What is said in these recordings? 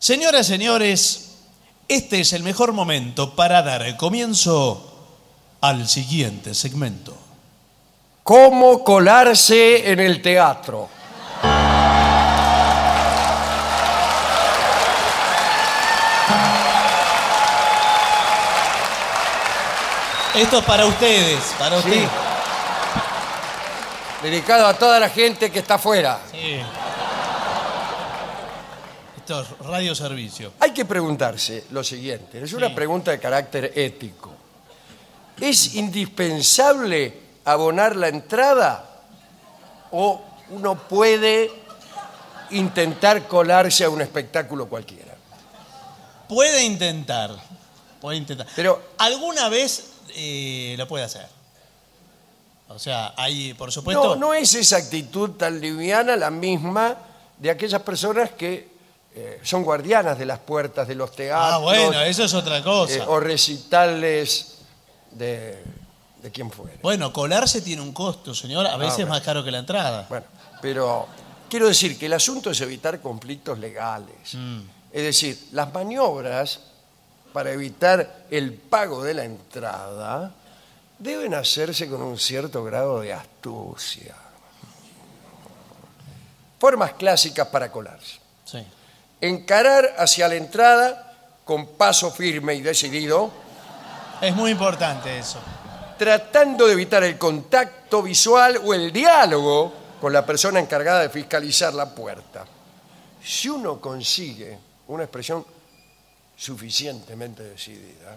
Señoras, señores, este es el mejor momento para dar el comienzo al siguiente segmento. ¿Cómo colarse en el teatro? Esto es para ustedes, para Sí. ustedes. Dedicado a toda la gente que está afuera. Sí. Esto es radioservicio. Hay que preguntarse lo siguiente, es una pregunta de carácter ético. ¿Es indispensable abonar la entrada o uno puede intentar colarse a un espectáculo cualquiera? Puede intentar. Pero ¿Alguna vez lo puede hacer? O sea, hay, por supuesto... no es esa actitud tan liviana la misma de aquellas personas que son guardianas de las puertas de los teatros. bueno, eso es otra cosa. O recitales de quien fuera. Bueno, colarse tiene un costo, señor. A veces es más caro que la entrada. Bueno, pero quiero decir que el asunto es evitar conflictos legales. Es decir, las maniobras para evitar el pago de la entrada deben hacerse con un cierto grado de astucia. Formas clásicas para colarse. Sí. Encarar hacia la entrada con paso firme y decidido, Es muy importante eso. tratando de evitar el contacto visual o el diálogo con la persona encargada de fiscalizar la puerta. Si uno consigue una expresión suficientemente decidida,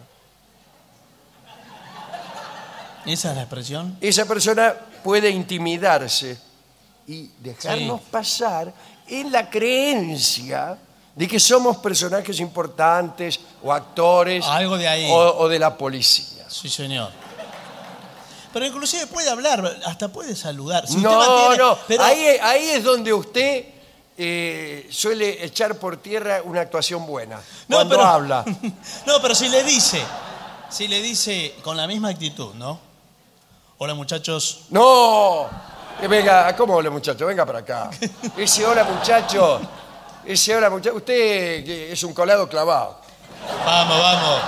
¿Esa es la expresión? esa persona puede intimidarse y dejarnos Sí. pasar en la creencia de que somos personajes importantes o actores Algo de ahí. o de la policía. Sí, señor. Pero inclusive puede hablar, hasta puede saludar. Si usted No, mantiene- no, pero- ahí es donde usted suele echar por tierra una actuación buena, No, cuando pero- habla. No, pero si le dice con la misma actitud, ¿no? Hola, muchachos. No, venga, ¿cómo hola muchacho? Venga para acá. Ese hola muchacho, usted que es un colado clavado. Vamos, vamos.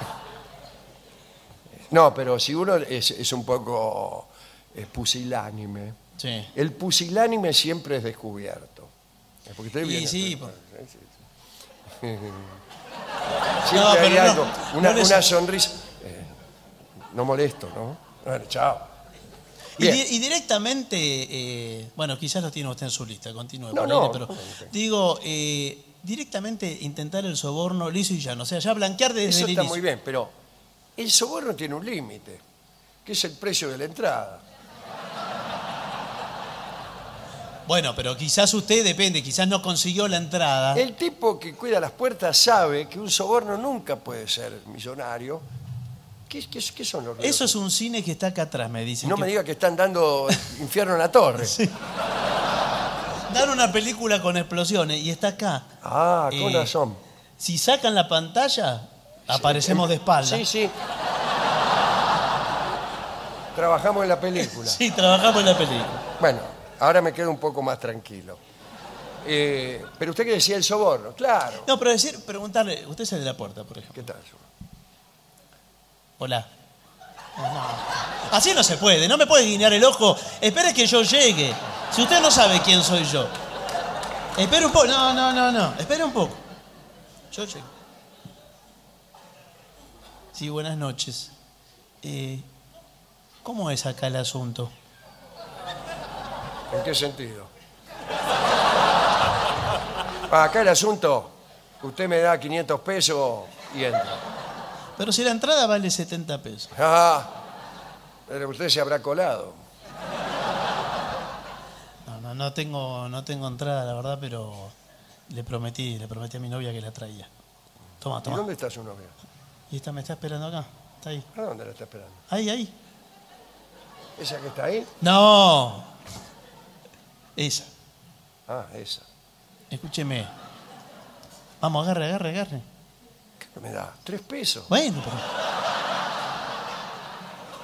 No, pero si uno es un poco pusilánime, Sí. el pusilánime siempre es descubierto. Porque usted Y viene- sí, Siempre No, hay pero no, algo, una no sonrisa. No molesto, ¿no? Bueno, chao. Y, Bien. y directamente, bueno, quizás lo tiene usted en su lista, continúe. No, ponele, no, pero no. digo, directamente intentar el soborno liso y llano. O sea, ya blanquear desde Eso el está inicio. muy bien, pero el soborno tiene un límite, que es el precio de la entrada. Bueno, pero quizás usted, depende, quizás no consiguió la entrada. El tipo que cuida las puertas sabe que un soborno nunca puede ser millonario. ¿Qué son los Eso es un cine que está acá atrás, me dicen. No que me diga que están dando Infierno en la Torre. dan una película con explosiones y está acá. Ah, con Eh, razón. Si sacan la pantalla, aparecemos de espalda. Sí, sí. Trabajamos en la película. Sí, trabajamos en la película. Bueno, ahora me quedo un poco más tranquilo. Pero usted que decía el soborno, claro. No, pero preguntarle, usted es el de la puerta, por ejemplo. ¿Qué tal? Hola. No. Así no se puede, no me puede guiñar el ojo. Espere que yo llegue. Si usted no sabe quién soy yo. Espere un poco. No. Espere un poco. Yo llego. Sí, buenas noches. ¿Cómo es acá el asunto? ¿En qué sentido? Acá el asunto, usted me da 500 pesos y entra. Pero si la entrada vale 70 pesos. Ah, pero usted se habrá colado. No tengo entrada, la verdad, pero le prometí a mi novia que la traía. Toma. ¿Y dónde está su novia? Y esta me está esperando acá. Está ahí. ¿A dónde la está esperando? Ahí. ¿Esa que está ahí? No. Esa. Ah, esa. Escúcheme. Vamos, agarre. ¿Qué me da? 3 pesos. Bueno, pero...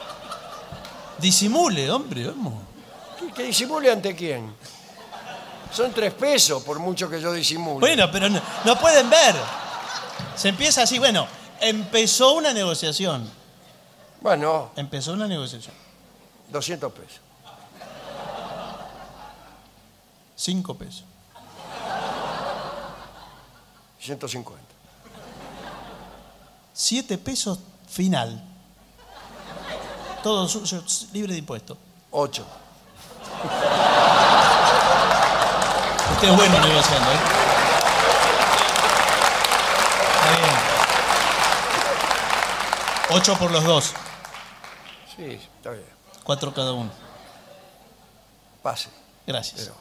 Disimule, hombre, vamos. ¿Que disimule ante quién? Son 3 pesos, por mucho que yo disimule. Bueno, pero no pueden ver. Se empieza así, bueno, empezó una negociación. Bueno, Empezó una negociación. 200 pesos. 5 pesos. 150. 7 pesos final. Todo suyo, libre de impuestos. 8. Usted es bueno negociando, ¿eh? Está bien. 8 por los dos. Sí, está bien. 4 cada uno. Pase. Gracias. Pero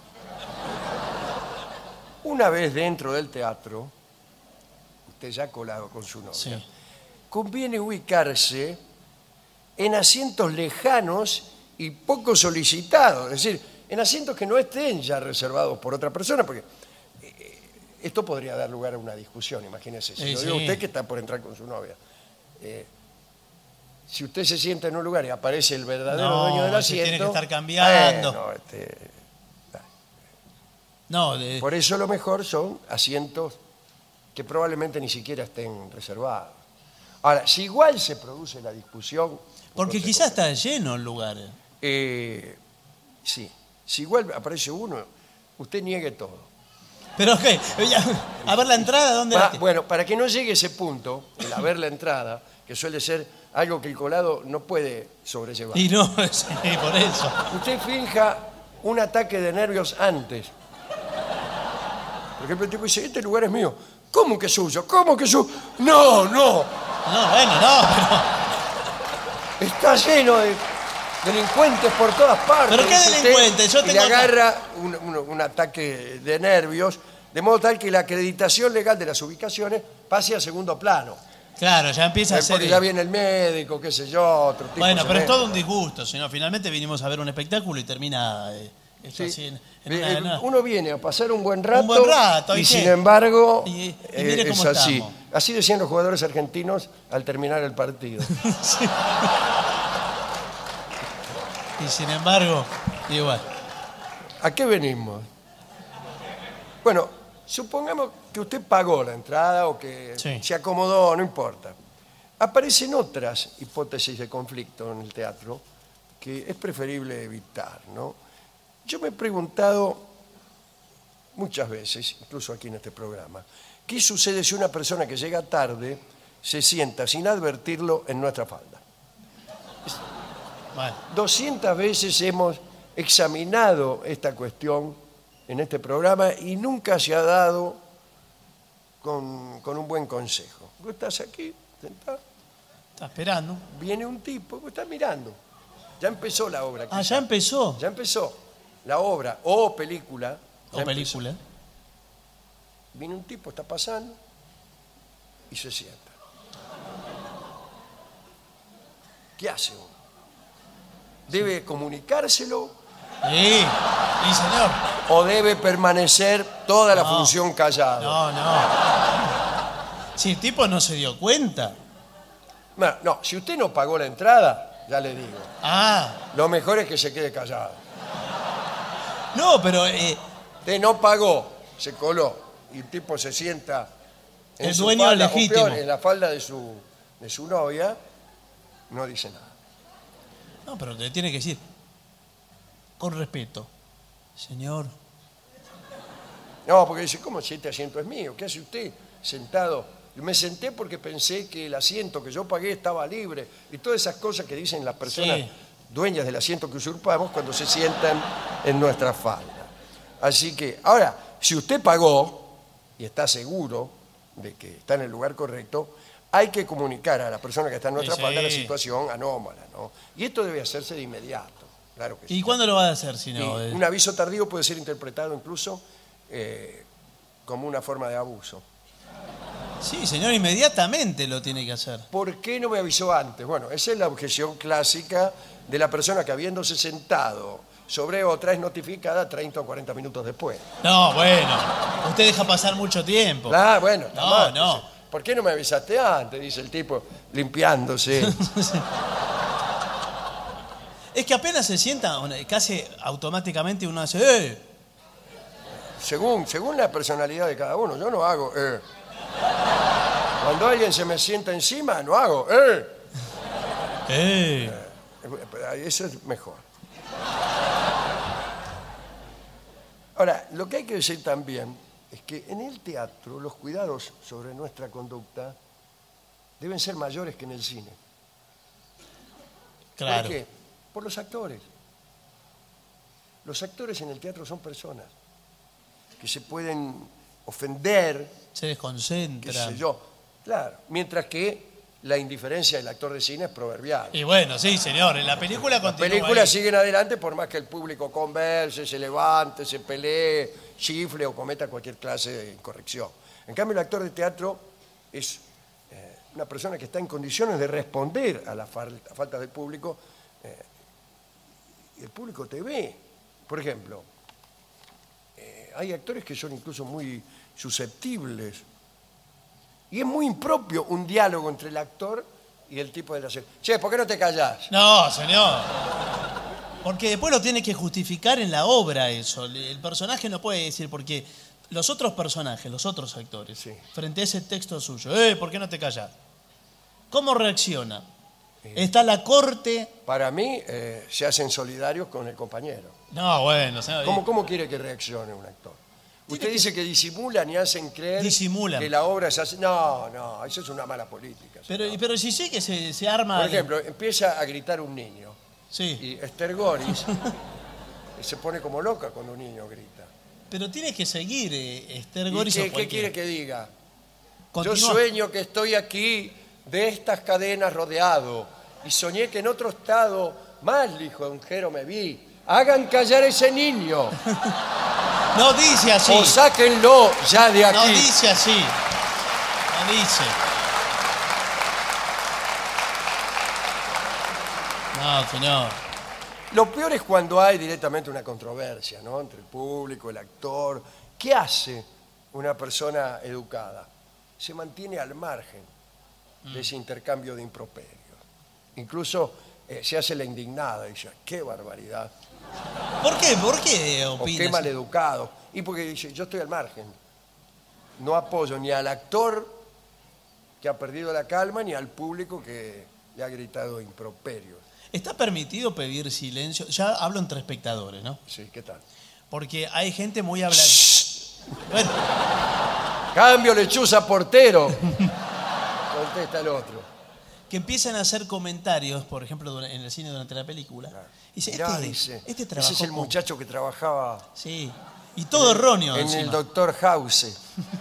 una vez dentro del teatro, usted ya colado con su novia, Sí. conviene ubicarse en asientos lejanos y poco solicitados. Es decir, en asientos que no estén ya reservados por otra persona, porque esto podría dar lugar a una discusión, imagínese. Si Sí, lo digo sí. usted que está por entrar con su novia. Si usted se sienta en un lugar y aparece el verdadero No, dueño del se asiento... tiene que estar cambiando. bueno, No, por eso lo mejor son asientos que probablemente ni siquiera estén reservados. Ahora, si igual se produce la discusión... porque entonces, quizás está lleno el lugar. sí, si igual aparece uno, usted niegue todo. Pero qué, a ver la entrada, ¿dónde la Bueno, para que no llegue ese punto, el haber la entrada, que suele ser algo que el colado no puede sobrellevar. Y no, sí, por eso. Usted finja un ataque de nervios antes. Por ejemplo, el tipo dice, este lugar es mío. ¿Cómo que es suyo? ¿Cómo que es suyo? No, no. No, bueno, no, pero... Está lleno de delincuentes por todas partes. ¿Pero qué dice usted, delincuentes? Yo y le tengo acá- agarra un ataque de nervios, de modo tal que la acreditación legal de las ubicaciones pase a segundo plano. Claro, ya empieza a ser... Porque ya viene el médico, qué sé yo, otro tipo. Bueno, se pero es mete. todo un disgusto, sino finalmente vinimos a ver un espectáculo y termina esto Sí. así en una... Uno viene a pasar un buen rato, buen rato, y ¿y sin qué? embargo Y mire cómo es así. estamos. Así decían los jugadores argentinos al terminar el partido. Sí. Y sin embargo, igual. ¿A qué venimos? Bueno, supongamos que usted pagó la entrada o que Sí. se acomodó, no importa. Aparecen otras hipótesis de conflicto en el teatro que es preferible evitar, ¿no? Yo me he preguntado muchas veces, incluso aquí en este programa, ¿qué sucede si una persona que llega tarde se sienta sin advertirlo en nuestra falda? Bueno, 200 veces hemos examinado esta cuestión en este programa y nunca se ha dado con un buen consejo. Vos estás aquí, sentado, está esperando. viene un tipo, vos estás mirando. Ya empezó la obra. Ah, quizá. ya empezó. Ya empezó la obra o película. ya O empezó. película. Viene un tipo, está pasando y se sienta. ¿Qué hace uno? ¿Debe comunicárselo Sí, sí, señor. o debe permanecer toda la No. función callado? No. Si el tipo no se dio cuenta. Bueno, no, si usted no pagó la entrada, ya le digo, Ah, lo mejor es que se quede callado. no, pero Usted no pagó, se coló y el tipo se sienta en El su dueño falda, o legítimo. peor, en la falda de su novia, no dice nada. no, pero te tiene que decir con respeto. Señor, No, porque dice, ¿cómo si este asiento es mío? ¿Qué hace usted sentado? Yo me senté porque pensé que el asiento que yo pagué estaba libre y todas esas cosas que dicen las personas Sí. dueñas del asiento que usurpamos cuando se sientan en nuestra falda. Así que, ahora, si usted pagó y está seguro de que está en el lugar correcto, hay que comunicar a la persona que está en nuestra Sí. falda la situación anómala, ¿no? Y esto debe hacerse de inmediato, claro que sí. ¿y cuándo lo va a hacer si no? Y un aviso tardío puede ser interpretado incluso como una forma de abuso. Sí, señor, inmediatamente lo tiene que hacer. ¿Por qué no me avisó antes? Bueno, esa es la objeción clásica de la persona que habiéndose sentado sobre otra es notificada 30 o 40 minutos después. No, bueno, usted deja pasar mucho tiempo. Ah, bueno, está No, mal. no. Dice, ¿por qué no me avisaste antes? Dice el tipo, limpiándose. Es que apenas se sienta, casi automáticamente uno hace, ¡eh! según la personalidad de cada uno. Yo no hago. Cuando alguien se me sienta encima, no hago. Eso es mejor. Ahora, lo que hay que decir también es que en el teatro los cuidados sobre nuestra conducta deben ser mayores que en el cine. Claro. ¿Por qué? Por los actores. Los actores en el teatro son personas que se pueden ofender, Se qué desconcentra. sé yo. Claro, mientras que la indiferencia del actor de cine es proverbial. Y bueno, sí, señor, en la película Las continúa películas ahí. siguen adelante por más que el público converse, se levante, se pelee, chifle o cometa cualquier clase de incorrección. En cambio, el actor de teatro es una persona que está en condiciones de responder a la falta del público y el público te ve. Por ejemplo, hay actores que son incluso muy susceptibles y es muy impropio un diálogo entre el actor y el tipo de la serie. Che, ¿por qué no te callás? No, señor. Porque después lo tiene que justificar en la obra eso. El personaje no puede decir, porque los otros personajes, los otros actores, Sí. frente a ese texto suyo, ¿por qué no te callas? ¿Cómo reacciona? Está la corte. Para mí, se hacen solidarios con el compañero. No, bueno, señor. ¿Cómo quiere que reaccione un actor? Usted dice que disimulan y hacen creer Disimulan. que la obra se hace... No, eso es una mala política. Pero si sí que se arma. Por ejemplo, empieza a gritar un niño Sí. y Esther Goris se pone como loca cuando un niño grita. Pero tiene que seguir Esther ¿Y Goris. qué quiere que diga? Continúa. Yo sueño que estoy aquí de estas cadenas rodeado y soñé que en otro estado más ligero me vi. Hagan callar a ese niño No dice así. o sáquenlo ya de aquí. No dice así. No dice. No, señor. Lo peor es cuando hay directamente una controversia, ¿no? Entre el público, el actor. ¿Qué hace una persona educada? Se mantiene al margen de ese intercambio de improperios. Incluso se hace la indignada y dice, qué barbaridad, ¿Por qué? ¿Por qué o opina qué así? maleducado. Y porque dice, yo estoy al margen. No apoyo ni al actor que ha perdido la calma, ni al público que le ha gritado improperios. ¿Está permitido pedir silencio? Ya hablo entre espectadores, ¿no? Sí, ¿qué tal? Porque hay gente muy hablada. Bueno, Cambio lechuza portero. Contesta el otro. que empiezan a hacer comentarios, por ejemplo, en el cine durante la película. Y dice, Mirá, dice, este ese trabajó es el con- muchacho que trabajaba Sí. Y todo erróneo. en el encima. Doctor House.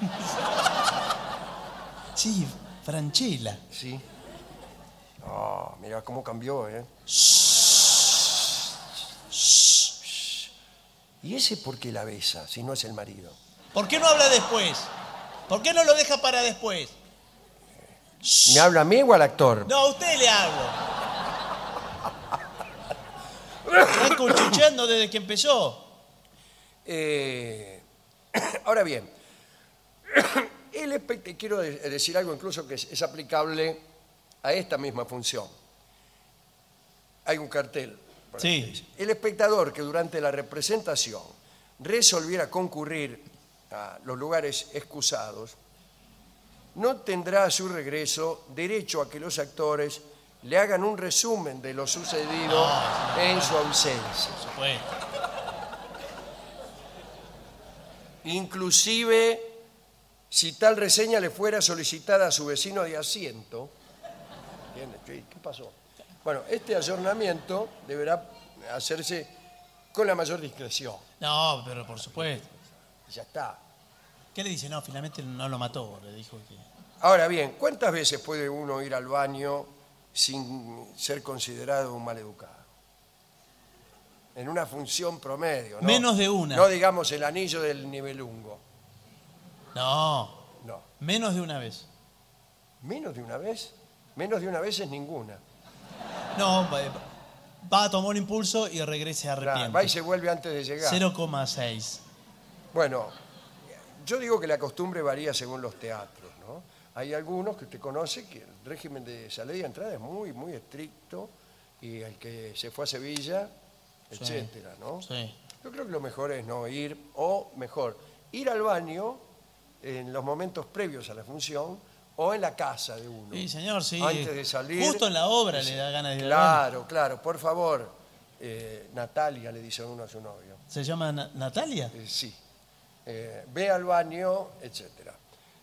Sí, Franchella. ¿Sí? Oh, mira cómo cambió, ¿eh? ¿Y ese por qué la besa, si no es el marido? ¿Por qué no habla después? ¿Por qué no lo deja para después? ¿Me habla a mí o al actor? No, a usted le hablo. Está cuchucheando desde que empezó. Ahora bien, quiero decir algo incluso que es aplicable a esta misma función. Hay un cartel. por Sí. ahí que dice, el espectador que durante la representación resolviera concurrir a los lugares excusados, no tendrá a su regreso derecho a que los actores le hagan un resumen de lo sucedido en su ausencia. Por supuesto. Inclusive, si tal reseña le fuera solicitada a su vecino de asiento. ¿Entiendes? ¿Qué pasó? Bueno, este ayornamiento deberá hacerse con la mayor discreción. No, pero por supuesto. Ya está. ¿Qué le dice? No, finalmente no lo mató. Le dijo que... Ahora bien, ¿cuántas veces puede uno ir al baño sin ser considerado un maleducado? En una función promedio, ¿no? Menos de una. No digamos el anillo del nivelungo. No, No. menos de una vez. ¿Menos de una vez? Menos de una vez es ninguna. No, va a tomar un impulso y regrese Claro, arrepiente. va y se vuelve antes de llegar. 0,6. Bueno, yo digo que la costumbre varía según los teatros, ¿no? Hay algunos que usted conoce que el régimen de salida y entrada es muy, muy estricto y el que se fue a Sevilla, etcétera, ¿no? Sí. Yo creo que lo mejor es no ir, o mejor, ir al baño en los momentos previos a la función o en la casa de uno. Sí, señor, sí. Antes de salir. Justo en la obra le da ganas de ir al baño. Claro, claro. Por favor, Natalia, le dice uno a su novio. ¿Se llama Natalia? Sí. Ve al baño, etcétera.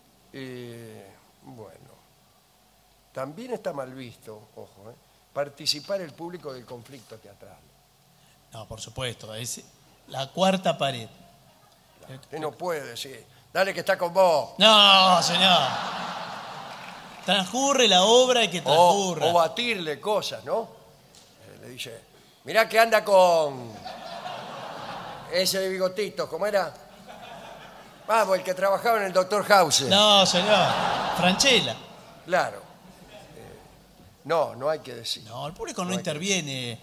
Bueno. También está mal visto, ojo, participar el público del conflicto teatral. No, por supuesto. Es la cuarta pared. Usted no puede decir, dale que está con vos. No, señor. Transcurre la obra y que transcurra. O batirle cosas, ¿no? Le dice, mirá que anda con ese de bigotitos, ¿cómo era? Vamos, el que trabajaba en el Dr. House. No, señor. Franchella. Claro. No hay que decir. No, el público no interviene.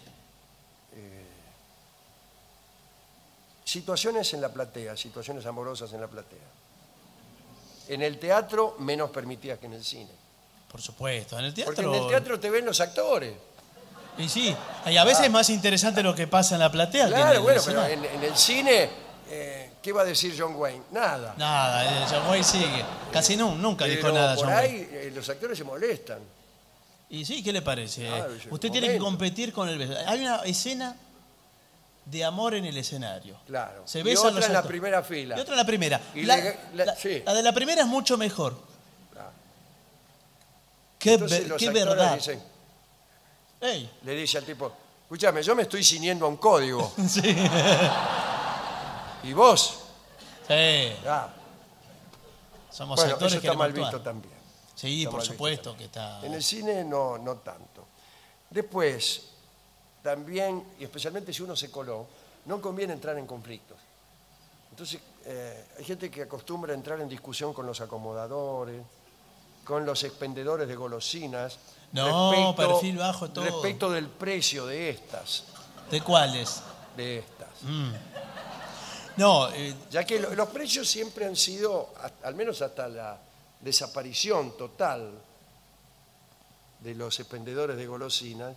Situaciones en la platea, situaciones amorosas en la platea. En el teatro, menos permitidas que en el cine. Por supuesto. En el teatro. Porque en el teatro te ven los actores. Y sí. Y a veces es más interesante lo que pasa en la platea que en Claro, el bueno, pero escenario. en el cine, ¿qué va a decir John Wayne? Nada. Nada, John Wayne sigue. Casi nunca dijo Pero nada por John ahí Wayne. los actores se molestan. Y sí, ¿qué le parece? Claro, es el Usted tiene que momento. competir con el beso. Hay una escena de amor en el escenario. Claro. Se Y besan otra los en la actores. primera fila. Y otra en la primera. Y sí. La de la primera es mucho mejor. Claro. Qué, Entonces los qué actores verdad. dicen, Ey. le dice al tipo, escúchame, yo me estoy ciñendo a un código. Sí. ¿Y vos? Sí. Ah, Somos bueno, actores eso que está queremos mal actuar. visto también. Sí, Está por mal visto supuesto también. que está. En el cine no tanto. Después, también, y especialmente si uno se coló, no conviene entrar en conflictos. Entonces, hay gente que acostumbra a entrar en discusión con los acomodadores, con los expendedores de golosinas. No, perfil bajo todo. Respecto del precio de estas. ¿De cuáles? De estas. No, Ya que los precios siempre han sido, al menos hasta la desaparición total de los expendedores de golosinas,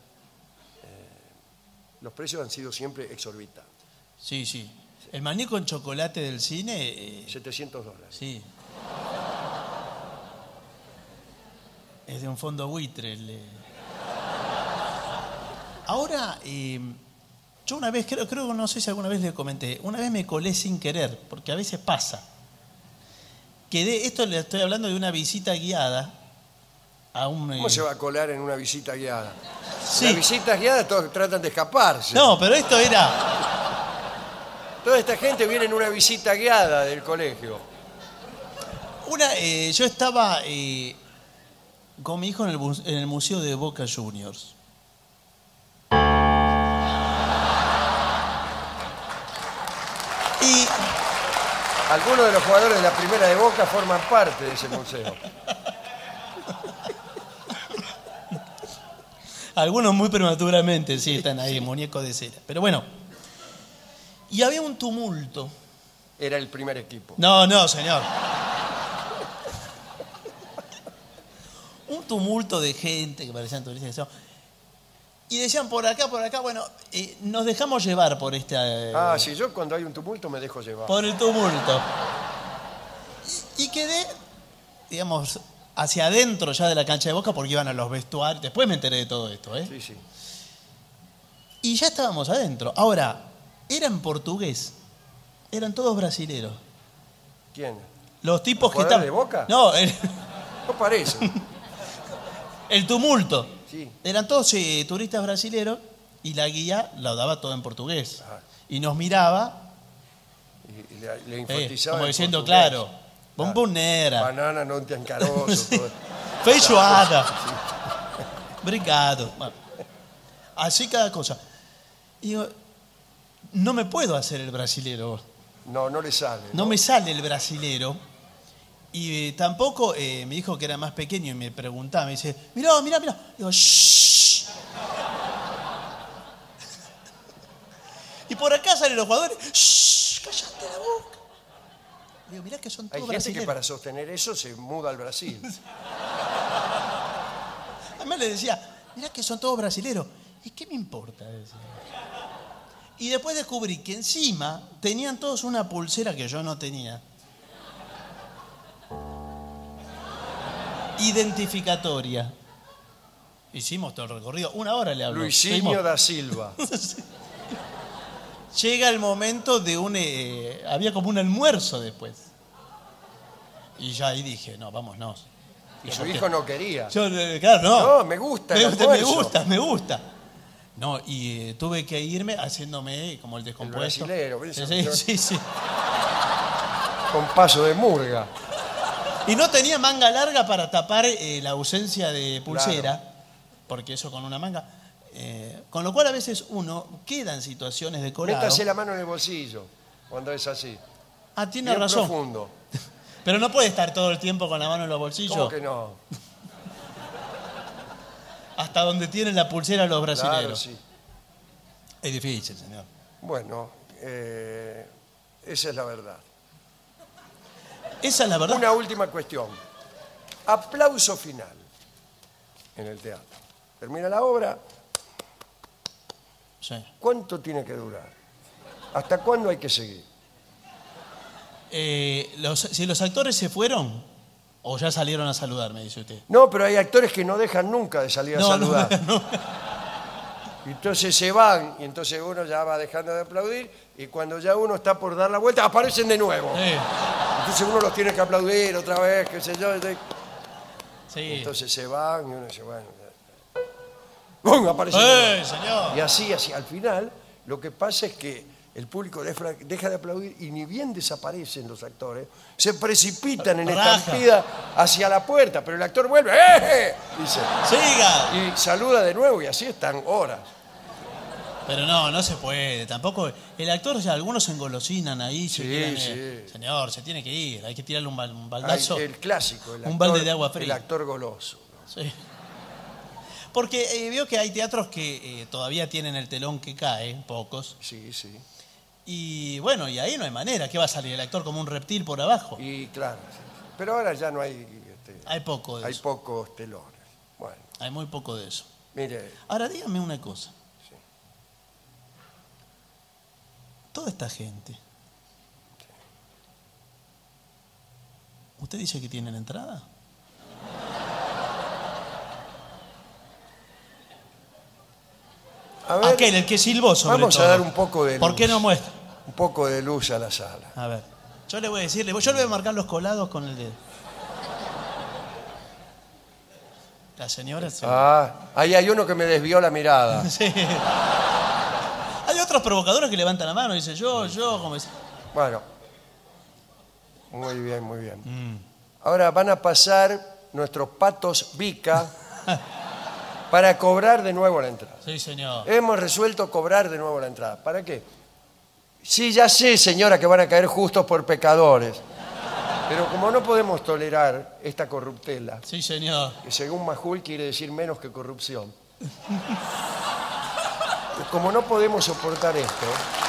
los precios han sido siempre exorbitantes. sí, sí. El maní con chocolate del cine, $700. sí. Es de un fondo buitre. Ahora, yo una vez, creo, no sé si alguna vez le comenté, una vez me colé sin querer, porque a veces pasa. Esto le estoy hablando de una visita guiada a un... ¿Cómo se va a colar en una visita guiada? Sí. Las visitas guiadas todos tratan de escaparse. No, pero esto era... Toda esta gente viene en una visita guiada del colegio. Yo estaba con mi hijo en el Museo de Boca Juniors. Y Algunos de los jugadores de la primera de Boca forman parte de ese museo. algunos muy prematuramente, sí, están ahí, muñecos de cera. Pero bueno, y había un tumulto. Era el primer equipo. No, señor. Un tumulto de gente que parecían turistas. Y decían por acá, bueno, nos dejamos llevar por esta... Sí, yo cuando hay un tumulto me dejo llevar. Por el tumulto. Y quedé, digamos, hacia adentro ya de la cancha de Boca porque iban a los vestuarios. Después me enteré de todo esto, ¿eh? Sí, sí. Y ya estábamos adentro. Ahora, era en portugués. Eran todos brasileros. ¿Quién? Los tipos ¿Los que estaban... jugadores de Boca? No, No parece. el tumulto. Sí. Eran todos turistas brasileros y la guía la daba todo en portugués. Ajá. Y nos miraba, Y le enfatizaba. como en diciendo, portugués. claro, bombonera, Banana non te ancaroso. Sí. todo. feijoada, brigado. Bueno, así cada cosa. Y digo, no me puedo hacer el brasilero. No le sale. No me sale el brasilero. Y tampoco mi hijo, que era más pequeño, y me preguntaba, me dice, mirá. Digo, shh. Y por acá salen los jugadores, shh, cállate la boca. Digo, mirá que son Hay todos gente brasileños. que para sostener eso se muda al Brasil. Además le decía, mirá que son todos brasileros. ¿Y qué me importa? Decía. Y después descubrí que encima tenían todos una pulsera que yo no tenía. identificatoria. Hicimos todo el recorrido, 1 hora le hablo. Luisinho da Silva. Llega el momento de había como un almuerzo después. Y ya ahí dije, no, vámonos. Y su hijo no quería. Yo, claro, no. No, me gusta el almuerzo. Me gusta. No, y tuve que irme haciéndome como el descompuesto. El brasilero, Sí. Con paso de murga. Y no tenía manga larga para tapar la ausencia de pulsera, Claro. porque eso con una manga. Con lo cual a veces uno queda en situaciones de colado. Métase la mano en el bolsillo cuando es así. Ah, tiene Bien razón. profundo. Pero no puede estar todo el tiempo con la mano en los bolsillos. ¿Cómo que no? Hasta donde tienen la pulsera los brasileños. Claro, sí. Es difícil, señor. Bueno, esa es la verdad. Esa es la verdad. Una última cuestión. Aplauso final en el teatro. Termina la obra. Sí. ¿Cuánto tiene que durar? ¿Hasta cuándo hay que seguir? Si los actores se fueron o ya salieron a saludar, me dice usted. No, pero hay actores que no dejan nunca de salir a saludar. No. Entonces se van y entonces uno ya va dejando de aplaudir y cuando ya uno está por dar la vuelta aparecen de nuevo. Sí. Entonces uno los tiene que aplaudir otra vez, qué sé yo. Sí. Entonces se van y uno dice, bueno, ¡bum! Aparecen de nuevo. Señor! Y así, al final, lo que pasa es que el público deja de aplaudir y ni bien desaparecen los actores, se precipitan en Raja. estampida hacia la puerta, pero el actor vuelve, ¡eh! Dice, ¡Siga! y saluda de nuevo y así están horas. Pero no se puede. Tampoco. El actor, ya algunos se engolosinan ahí. Sí, sí. Señor, se tiene que ir. Hay que tirarle un baldazo. El clásico, Un balde de agua fría. El actor goloso. ¿no? Sí. Porque veo que hay teatros que todavía tienen el telón que cae, pocos. Sí, sí. Y bueno, y ahí no hay manera. ¿Qué va a salir? ¿El actor como un reptil por abajo? Y claro, sí. Pero ahora ya no hay... Hay poco de hay eso. pocos telones. Bueno, Hay muy poco de eso. mire, Ahora dígame una cosa. Sí. Toda esta gente. ¿Usted dice que tienen entrada? a ver, Aquel, el que silbó sobre vamos todo. a dar un poco de luz. ¿Por qué no muestra? Un poco de luz a la sala. A ver, yo le voy a decirle, yo le voy a marcar los colados con el dedo. La señora se... Ahí hay uno que me desvió la mirada. Sí. Hay otros provocadores que levantan la mano y dicen yo, como dice. Bueno, muy bien, muy bien. Ahora van a pasar nuestros patos Vica para cobrar de nuevo la entrada. Sí, señor. Hemos resuelto cobrar de nuevo la entrada. ¿Para qué? Sí, ya sé, señora, que van a caer justos por pecadores. Pero como no podemos tolerar esta corruptela, Sí, señor. que según Majul quiere decir menos que corrupción, como no podemos soportar esto,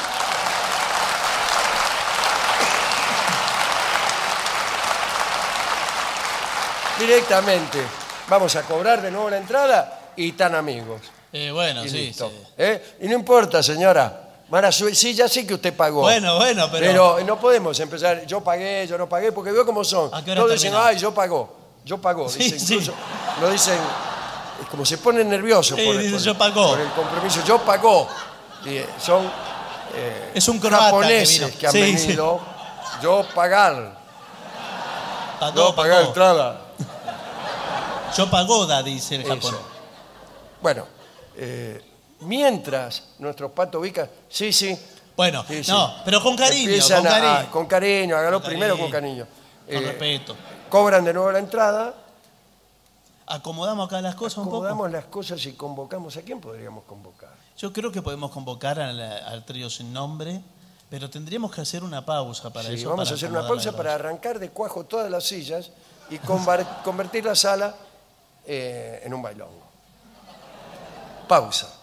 directamente vamos a cobrar de nuevo la entrada y tan amigos. Bueno, Y sí, listo. sí. Y no importa, señora. Sí, ya sé que usted pagó. Bueno, pero... Pero no podemos empezar, yo pagué, yo no pagué, porque veo cómo son. ¿A qué hora Todos dicen, termina? ay, yo pago. Sí, Dicen, sí. incluso, lo dicen, como se ponen nerviosos Sí, dicen, yo pagó. por el compromiso. Yo pagó. Y son Es un croata japoneses que han Sí, sí. venido. Yo pagar. Pagó, No pagar entrada. Yo pagoda, dice el Eso. japonés. Bueno, mientras nuestros patos Vica, sí. Bueno, Sí, sí. no, pero con cariño, Empiezan con cariño. con cariño, hágalo Con primero cariño. con cariño. Con respeto. Cobran de nuevo la entrada, Acomodamos acá las cosas un poco. acomodamos las cosas y convocamos. ¿A quién podríamos convocar? Yo creo que podemos convocar al trío sin nombre, pero tendríamos que hacer una pausa para Sí, eso. vamos para a hacer una acomodar pausa las para cosas. arrancar de cuajo todas las sillas y convertir la sala en un bailongo. Pausa.